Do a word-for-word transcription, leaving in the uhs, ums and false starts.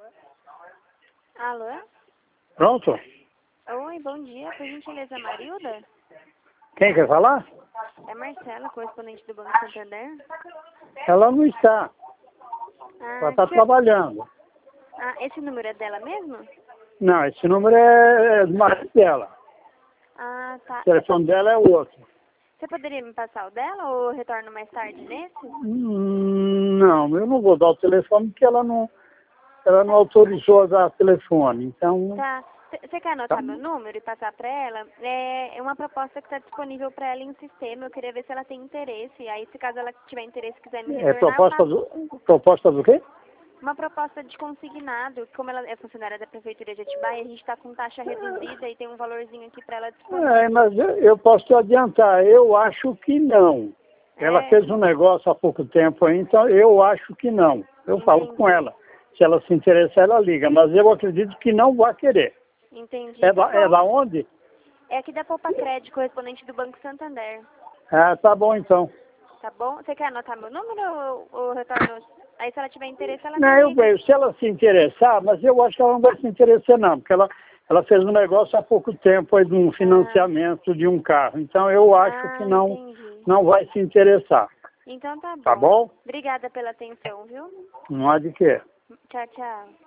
Alô? Pronto? Oi, bom dia. Por gentileza, Marilda? Quem quer falar? É Marcela, correspondente do Banco Santander. Ela não está. Ah, Ela está que- trabalhando. ah, esse número é dela mesmo? Não, esse número é do marido dela. Ah, tá. O telefone dela é outro. Você poderia me passar o dela ou eu retorno mais tarde nesse? Hum, Não, eu não vou dar o telefone porque ela não, ela não autorizou a dar telefone. Então, Tá. Você quer tá. anotar meu número e passar para ela? É é uma proposta que está disponível para ela em sistema. Eu queria ver se ela tem interesse. Aí, se caso ela tiver interesse e quiser me É retornar, eu proposta passo. do, proposta do quê? Uma proposta de consignado. Como ela é funcionária da Prefeitura de Atibaia, a gente está com taxa reduzida e tem um valorzinho aqui para ela É, disponível. mas eu, eu posso te adiantar, eu acho que não. Ela É, fez um negócio há pouco tempo aí, então eu acho que não. Eu falo com entendi. ela. Se ela se interessar, ela liga, mas eu acredito que não vai querer. Entendi. É Tá da, é bom. da onde? É aqui da Poupa Crédito, correspondente do Banco Santander. Ah, tá bom então. Tá bom? Você quer anotar meu número ou, ou retorno? Aí se ela tiver interesse, ela me Não, eu liga. vejo, se ela se interessar, mas eu acho que ela não vai se interessar não, porque ela, ela fez um negócio há pouco tempo aí de um Ah, financiamento de um carro. Então eu acho que ah, não, entendi. não vai se interessar. Então tá Tá bom. bom? Obrigada pela atenção, viu? Não há de quê. Tchau, tchau.